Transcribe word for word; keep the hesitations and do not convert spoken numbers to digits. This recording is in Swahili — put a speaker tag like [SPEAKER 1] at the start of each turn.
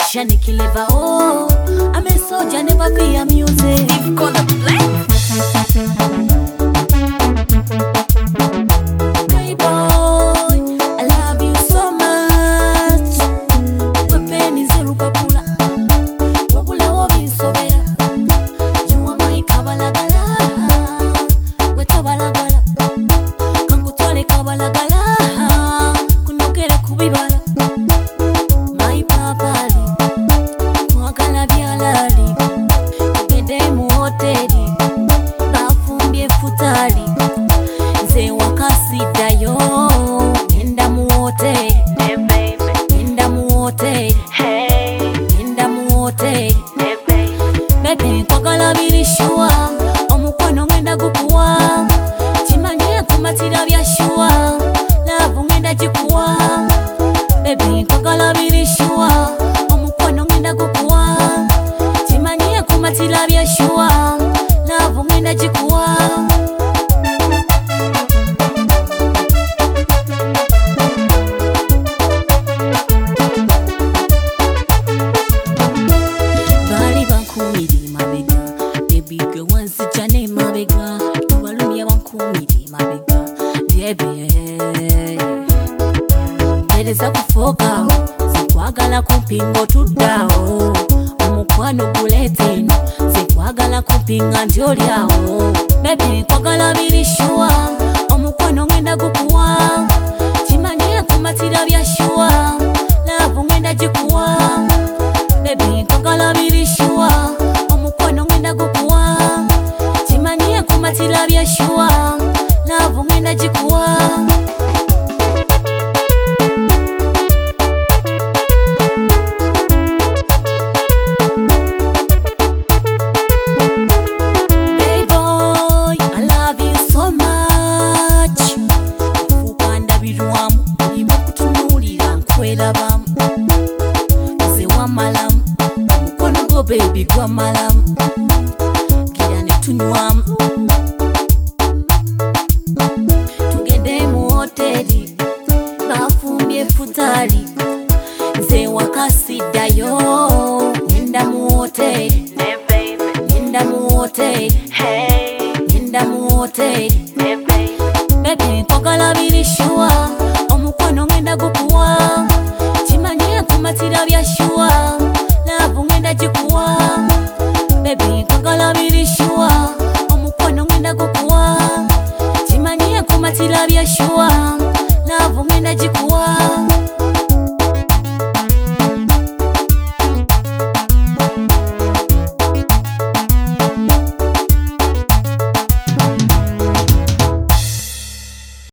[SPEAKER 1] Shani Kileva, oh, I'm a soldier, never fear music. You've got the black. Hey boy, I love you so much. Wepeni zeru kapula, wabula wobi sobera. You are my kabalagala, wetabalagala. Kankutwale kabalagala, kunokere kubibala. My papa. Bafumbye futali nze wakasida yo nenda mu hotel nenda mu hotel nenda mu hotel bebe kwagala birishwa omukono ngenda gukuwa kimanye kumatira byashwa love ngenda jikuwa bebe kwagala birishwa omukono ngenda gukuwa kimanye kumatira byashwa love ngenda jikuwa bali bankumiri mabega baby gwe wansi chane mabega tubalumya bankumiri mabega baby tereza kufoka zikwagala kumpingo tuddawo omukwano guleteno zikwagala kumpinga ndyolyawo baby kwagala birishwa omukwano ngenda gukuwa kimanye kumatira byashwa love ngenda jikuwa baby kwagala birishwa omukwano ngenda gukuwa kimanye kumatira byashwa love ngenda jikuwa baby gwa malamu gira ne tunywamu tugende mu hoteli bafumbye futali nze wakasida yo nenda mu hoteli nenda mu hoteli nenda mu hoteli bebe kwagala birishwa omukono ngenda gukuwa kimanye kumatira byashwa love ngenda jikuwa